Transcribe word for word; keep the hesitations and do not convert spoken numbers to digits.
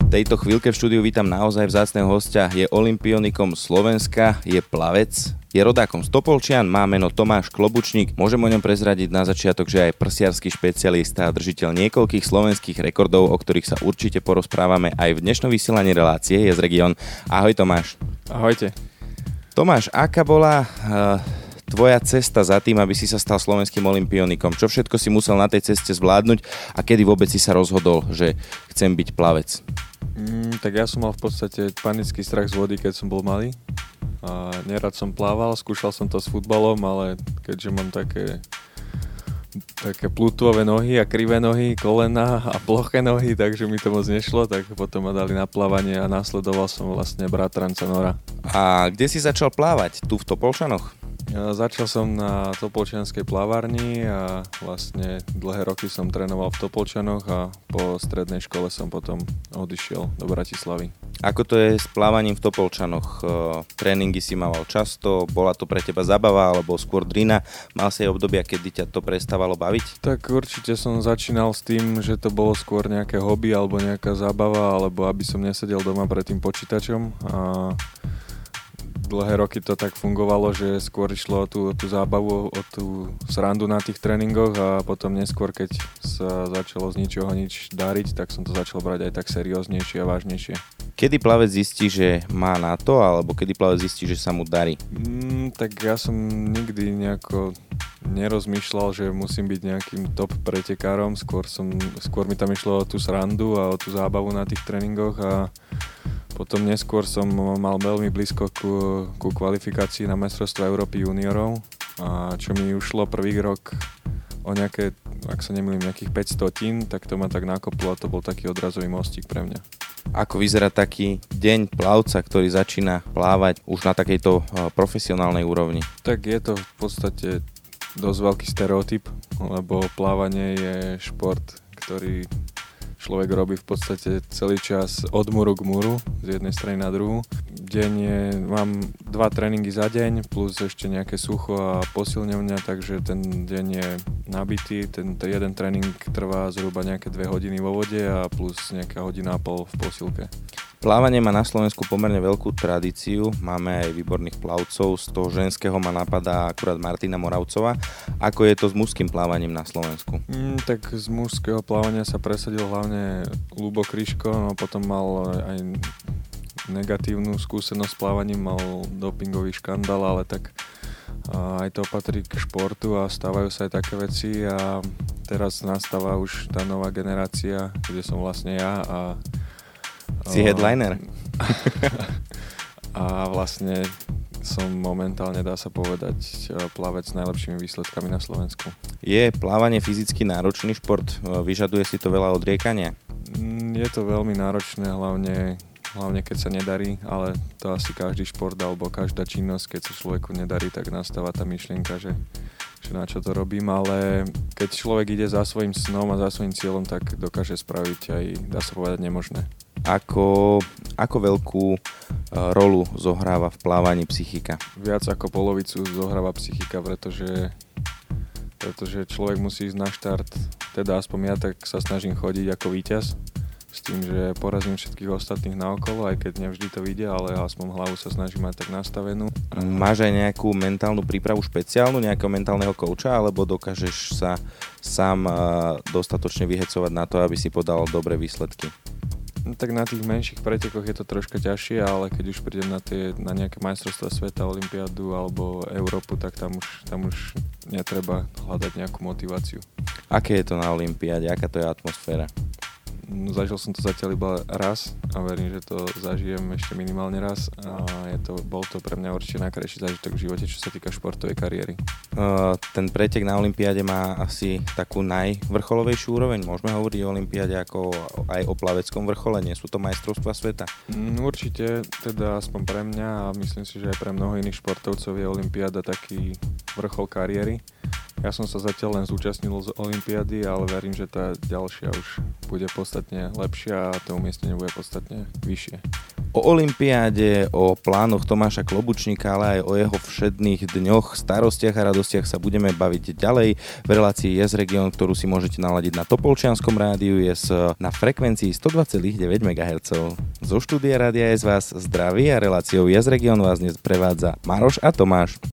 V tejto chvíľke v štúdiu vítam naozaj vzácneho hostia. Je olympionikom Slovenska, je plavec, je rodákom z Topolčian, má meno Tomáš Klobučník. Môžem o ňom prezradiť na začiatok, že aj prsiarsky špecialista a držiteľ niekoľkých slovenských rekordov, o ktorých sa určite porozprávame aj v dnešnom vysielaní relácie Je z Region. Ahoj Tomáš. Ahojte. Tomáš, aká bola uh, tvoja cesta za tým, aby si sa stal slovenským olympionikom? Čo všetko si musel na tej ceste zvládnuť a kedy vôbec si sa rozhodol, že chcem byť plavec? Mm, tak ja som mal v podstate panický strach z vody, keď som bol malý. A nerad som plával, skúšal som to s futbalom, ale keďže mám také, také plútvové nohy a krivé nohy, kolena a ploché nohy, takže mi to moc nešlo, tak potom ma dali na plávanie a následoval som vlastne bratranca Nora. A kde si začal plávať? Tu v Topolčanoch? Ja začal som na Topolčianskej plavárni a vlastne dlhé roky som trénoval v Topolčanoch a po strednej škole som potom odišiel do Bratislavy. Ako to je s plávaním v Topolčanoch? Tréningy si mával často, bola to pre teba zabava alebo skôr drina? Mal si aj obdobia, kedy ťa to prestávalo baviť? Tak určite som začínal s tým, že to bolo skôr nejaké hobby alebo nejaká zábava, alebo aby som nesedel doma pred tým počítačom. A dlhé roky to tak fungovalo, že skôr išlo o tú, o tú zábavu, o tú srandu na tých tréningoch a potom neskôr, keď sa začalo z ničoho nič dariť, tak som to začal brať aj tak serióznejšie a vážnejšie. Kedy plavec zistí, že má na to, alebo kedy plavec zistí, že sa mu darí? Mm, tak ja som nikdy nejako nerozmýšľal, že musím byť nejakým top pretekárom, skôr, som, skôr mi tam išlo o tú srandu a o tú zábavu na tých tréningoch a potom neskôr som mal veľmi blízko ku, ku kvalifikácii na majstrovstvá Európy juniorov a čo mi ušlo prvý rok o nejaké, ak sa nemýlim, nejakých päť stotín, tak to ma tak nakoplo a to bol taký odrazový mostík pre mňa. Ako vyzerá taký deň plavca, ktorý začína plávať už na takejto profesionálnej úrovni? Tak je to v podstate dosť veľký stereotyp, lebo plávanie je šport, ktorý človek robí v podstate celý čas od múru k múru, z jednej strany na druhú. Deň je, mám dva tréningy za deň, plus ešte nejaké sucho a posilňovňa, takže ten deň je nabitý. Ten, ten jeden tréning trvá zhruba nejaké dve hodiny vo vode a plus nejaká hodina a pol v posilke. Plávanie má na Slovensku pomerne veľkú tradíciu, máme aj výborných plavcov, z toho ženského ma napadá akurát Martina Moravcová. Ako je to s mužským plávaním na Slovensku? Mm, tak z mužského plávania sa presadil hlavne Ľubo Kryško, no potom mal aj negatívnu skúsenosť s plávaním, mal dopingový škandál, ale tak aj to patrí k športu a stávajú sa aj také veci a teraz nastáva už tá nová generácia, kde som vlastne ja a si headliner. A vlastne som momentálne, dá sa povedať, plavec s najlepšími výsledkami na Slovensku. Je plávanie fyzicky náročný šport? Vyžaduje si to veľa odriekania? Je to veľmi náročné, hlavne, hlavne keď sa nedarí, ale to asi každý šport alebo každá činnosť, keď sa človeku nedarí, tak nastáva tá myšlienka, že, že na čo to robím, ale keď človek ide za svojím snom a za svojím cieľom, tak dokáže spraviť aj, dá sa povedať, nemožné. Ako, ako veľkú rolu zohráva v plávaní psychika? Viac ako polovicu zohráva psychika, pretože, pretože človek musí ísť na štart, teda aspoň ja tak sa snažím chodiť ako víťaz, s tým, že porazím všetkých ostatných naokolo, aj keď nevždy to vyjde, ale aspoň hlavu sa snažím mať tak nastavenú. Máš aj nejakú mentálnu prípravu špeciálnu, nejakého mentálneho kouča, alebo dokážeš sa sám dostatočne vyhecovať na to, aby si podal dobré výsledky? No, tak na tých menších pretekoch je to troška ťažšie, ale keď už prídem na, tie, na nejaké majstrovstvá sveta, olympiádu alebo Európu, tak tam už, tam už netreba hľadať nejakú motiváciu. Aké je to na olympiáde? Aká to je atmosféra? No, zažil som to zatiaľ iba raz a verím, že to zažijem ešte minimálne raz a je to, bol to pre mňa určite najkrajší zážitok v živote, čo sa týka športovej kariéry. Uh, ten pretek na olympiáde má asi takú najvrcholovejšiu úroveň. Môžeme hovoriť o olympiáde ako aj o plaveckom vrchole, nie sú to majstrovstvá sveta? Mm, určite, teda aspoň pre mňa a myslím si, že aj pre mnoho iných športovcov je olympiáda taký vrchol kariéry. Ja som sa zatiaľ len zúčastnil z olympiády, ale verím, že tá ďalšia už bude podstatne lepšia a to umiestnenie bude podstatne vyššie. O olympiáde, o plánoch Tomáša Klobučníka, ale aj o jeho všedných dňoch, starostiach a radostiach sa budeme baviť ďalej v relácii Yes Region, ktorú si môžete naladiť na Topolčianskom rádiu Yes na frekvencii sto dva celá deväť megahertzov. Zo štúdia Rádia Yes vás zdraví a reláciou Yes Region vás dnes prevádza Maroš a Tomáš.